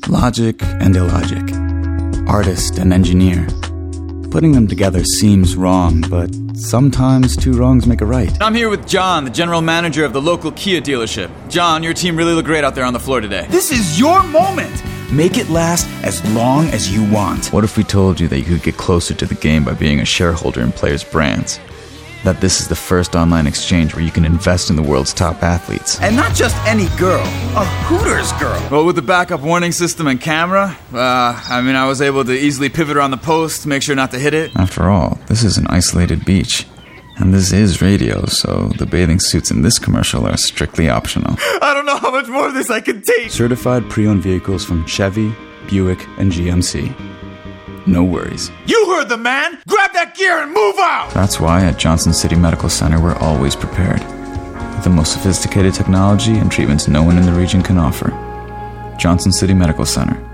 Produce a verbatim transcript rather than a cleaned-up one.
Logic and illogic. Artist and engineer. Putting them together seems wrong, but sometimes two wrongs make a right. I'm here with John, the general manager of the local Kia dealership. John, your team really looked great out there on the floor today. This is your moment! Make it last as long as you want. What if we told you that you could get closer to the game by being a shareholder in players' brands? That this is the first online exchange where you can invest in the world's top athletes. And not just any girl, a Hooters girl. Well, with the backup warning system and camera, uh, I mean, I was able to easily pivot around the post, make sure not to hit it. After all, this is an isolated beach. And this is radio, so the bathing suits in this commercial are strictly optional. I don't know how much more of this I can take. Certified pre-owned vehicles from Chevy, Buick, and G M C. No worries. You heard the man! Grab that gear and move out! That's why at Johnson City Medical Center we're always prepared. With the most sophisticated technology and treatments no one in the region can offer. Johnson City Medical Center.